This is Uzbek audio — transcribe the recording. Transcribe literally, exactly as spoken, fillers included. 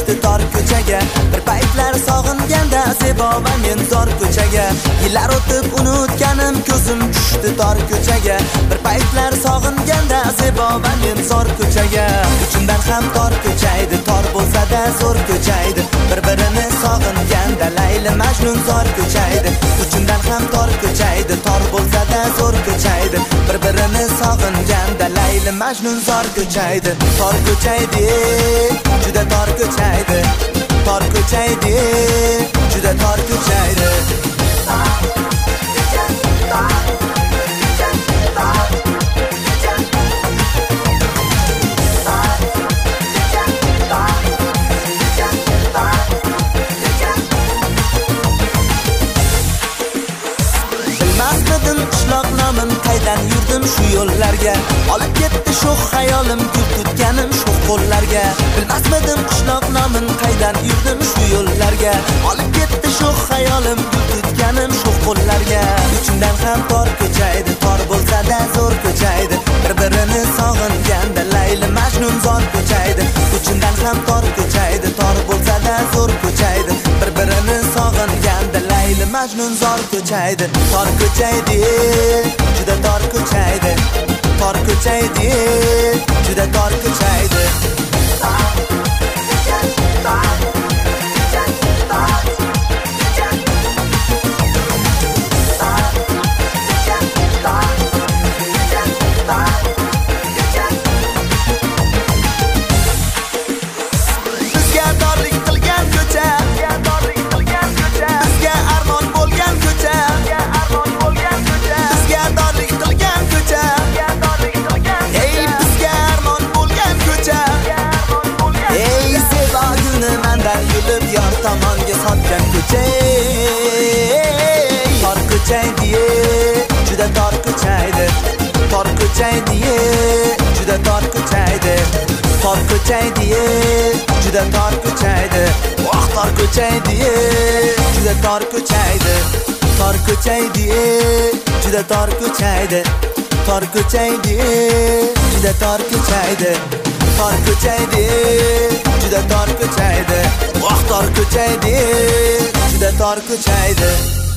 tushdi tor ko'chaga. Bir paytlar sog'inganda Zebo va men zor ko'chaga. Yillar o'tib unutganim ko'zim tushdi tor ko'chaga. Bir paytlar sog'inganda Zebo va men zor ko'chaga. Uchundan ham tor ko'chaydi, tor bo'lsa-da zo'r ko'chaydi. Bir-birini sog'inganda Layli Majnun zor ko'chaydi. Uchundan ham tor ko'chaydi, tor bo'lsa-da zo'r ko'chaydi. Bir-birini sog'inganda Layli Majnun zor ko'chaydi. Tor ko'chaydi, juda tor ko'chaydi. Tor ko'chaydi, juda tor ko'chaydi. Bilmasmidim qishloq nomin, qaydan yurdim shu yo'llarga. Olib ketdi sho'x xayolim, gul tutganim shu qo'llarga. Bilmasmidim qishloq nomin, qaydan yurdim shu yo'llarga. Olib ketdi sho'x xayolim, gul tutganim shu qo'llarga. Uchundan ham tor ko'chaydi, tor bo'lsa-da zo'r ko'chaydi. Bir-birini sog'inganda Layli Majnun zor ko'chaydi. Uchundan ham tor ko'chaydi, tor bo'lsa-da zo'r ko'chaydi. Bir-birini sog'inganda Layli Majnun zor ko'chaydi. Tor ko'chaydi, juda tor ko'chaydi. Tor ko'chaydi, juda tor ko'chaydi. Bizga torlik qilgan ko'cha, bizga armon bo'lgan ko'cha, bizga torlik qilgan ko'cha, ey bizga armon bo'lgan ko'cha. Ey Zebo gulni mendan yulib yor tomonga sotgan ko'cha. Tor ko'chaydi, juda tor ko'chaydi. Tor ko'chaydi, juda tor ko'chaydi. Tor ko'chaydi, juda tor ko'chaydi. Voh tor ko'chaydi, juda tor ko'chaydi. Tor ko'chaydi, juda tor ko'chaydi. Tor ko'chaydi, juda tor ko'chaydi. Tor ko'chaydi, juda tor ko'chaydi. Voh tor ko'chaydi, juda tor ko'chaydi.